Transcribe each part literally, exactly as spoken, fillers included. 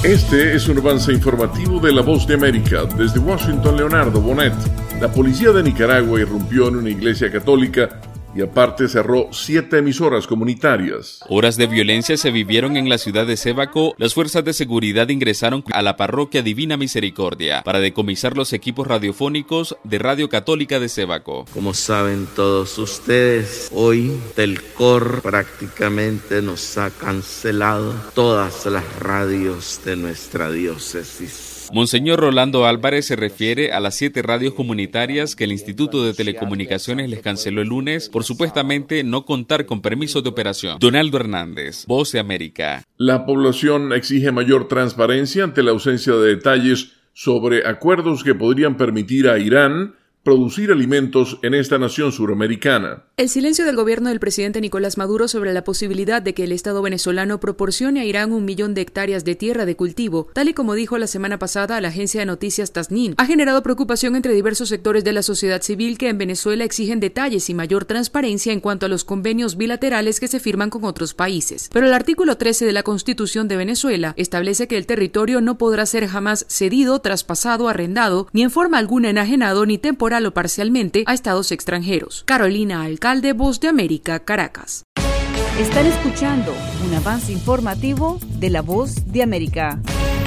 Este es un avance informativo de La Voz de América. Desde Washington, Leonardo Bonet. La policía de Nicaragua irrumpió en una iglesia católica y aparte cerró siete emisoras comunitarias. Horas de violencia se vivieron en la ciudad de Sébaco. Las fuerzas de seguridad ingresaron a la parroquia Divina Misericordia para decomisar los equipos radiofónicos de Radio Católica de Sébaco. Como saben todos ustedes, hoy Telcor prácticamente nos ha cancelado todas las radios de nuestra diócesis. Monseñor Rolando Álvarez se refiere a las siete radios comunitarias que el Instituto de Telecomunicaciones les canceló el lunes por supuestamente no contar con permiso de operación. Donaldo Hernández, Voz de América. La población exige mayor transparencia ante la ausencia de detalles sobre acuerdos que podrían permitir a Irán producir alimentos en esta nación suramericana. El silencio del gobierno del presidente Nicolás Maduro sobre la posibilidad de que el Estado venezolano proporcione a Irán un millón de hectáreas de tierra de cultivo, tal y como dijo la semana pasada a la agencia de noticias Tasnim, ha generado preocupación entre diversos sectores de la sociedad civil que en Venezuela exigen detalles y mayor transparencia en cuanto a los convenios bilaterales que se firman con otros países. Pero el artículo trece de la Constitución de Venezuela establece que el territorio no podrá ser jamás cedido, traspasado, arrendado, ni en forma alguna enajenado ni temporal o parcialmente a estados extranjeros. Carolina Alcalde, Voz de América, Caracas. Están escuchando un avance informativo de La Voz de América.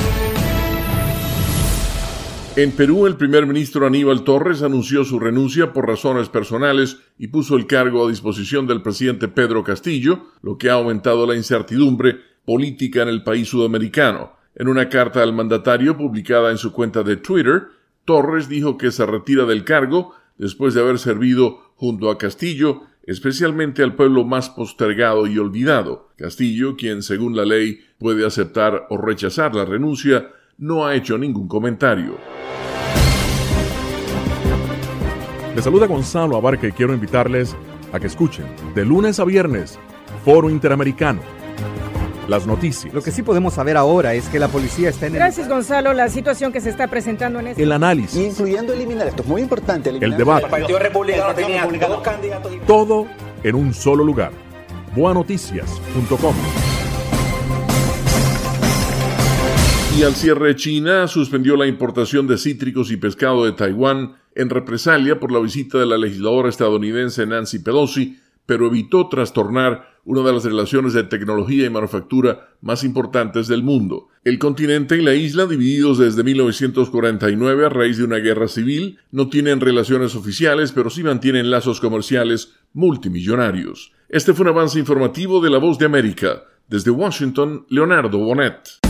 En Perú, el primer ministro Aníbal Torres anunció su renuncia por razones personales y puso el cargo a disposición del presidente Pedro Castillo, lo que ha aumentado la incertidumbre política en el país sudamericano. En una carta al mandatario publicada en su cuenta de Twitter, Torres dijo que se retira del cargo después de haber servido junto a Castillo, especialmente al pueblo más postergado y olvidado. Castillo, quien según la ley puede aceptar o rechazar la renuncia, no ha hecho ningún comentario. Les saluda Gonzalo Abarca y quiero invitarles a que escuchen de lunes a viernes Foro Interamericano. Las noticias. Lo que sí podemos saber ahora es que la policía está en el... Gracias, Gonzalo. La situación que se está presentando en este... El análisis. Incluyendo eliminar, esto es muy importante. Eliminar. El debate. El Partido Republicano tenía dos candidatos. Todo en un solo lugar. boa noticias punto com. Y al cierre, China suspendió la importación de cítricos y pescado de Taiwán en represalia por la visita de la legisladora estadounidense Nancy Pelosi, pero evitó trastornar una de las relaciones de tecnología y manufactura más importantes del mundo. El continente y la isla, divididos desde mil novecientos cuarenta y nueve a raíz de una guerra civil, no tienen relaciones oficiales, pero sí mantienen lazos comerciales multimillonarios. Este fue un avance informativo de La Voz de América. Desde Washington, Leonardo Bonet.